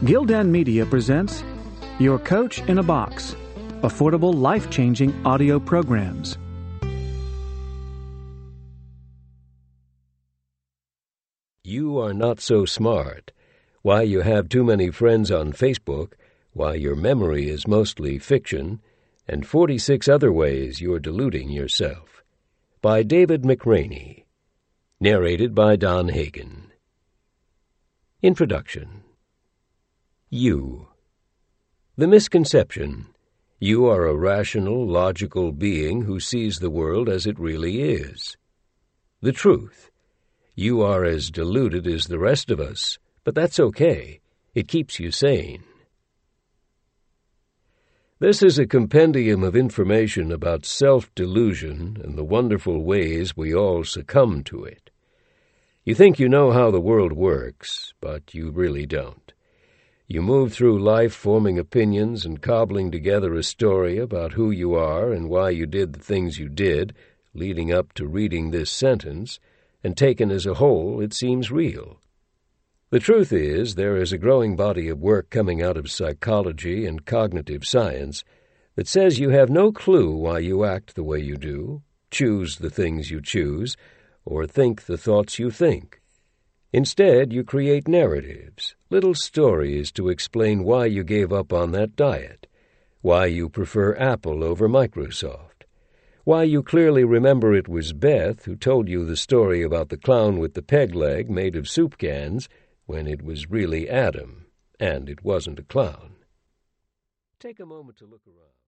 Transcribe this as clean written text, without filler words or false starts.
Gildan Media presents Your Coach in a Box, affordable, life-changing audio programs. You are not so smart. Why you have too many friends on Facebook, why your memory is mostly fiction, and 46 other ways you're deluding yourself. By David McRaney. Narrated by Don Hagen. Introduction. You. The misconception. You are a rational, logical being who sees the world as it really is. The truth. You are as deluded as the rest of us, but that's okay. It keeps you sane. This is a compendium of information about self-delusion and the wonderful ways we all succumb to it. You think you know how the world works, but you really don't. You move through life forming opinions and cobbling together a story about who you are and why you did the things you did, leading up to reading this sentence, and taken as a whole, it seems real. The truth is, there is a growing body of work coming out of psychology and cognitive science that says you have no clue why you act the way you do, choose the things you choose, or think the thoughts you think. Instead, you create narratives, little stories to explain why you gave up on that diet, why you prefer Apple over Microsoft, why you clearly remember it was Beth who told you the story about the clown with the peg leg made of soup cans when it was really Adam, and it wasn't a clown. Take a moment to look around.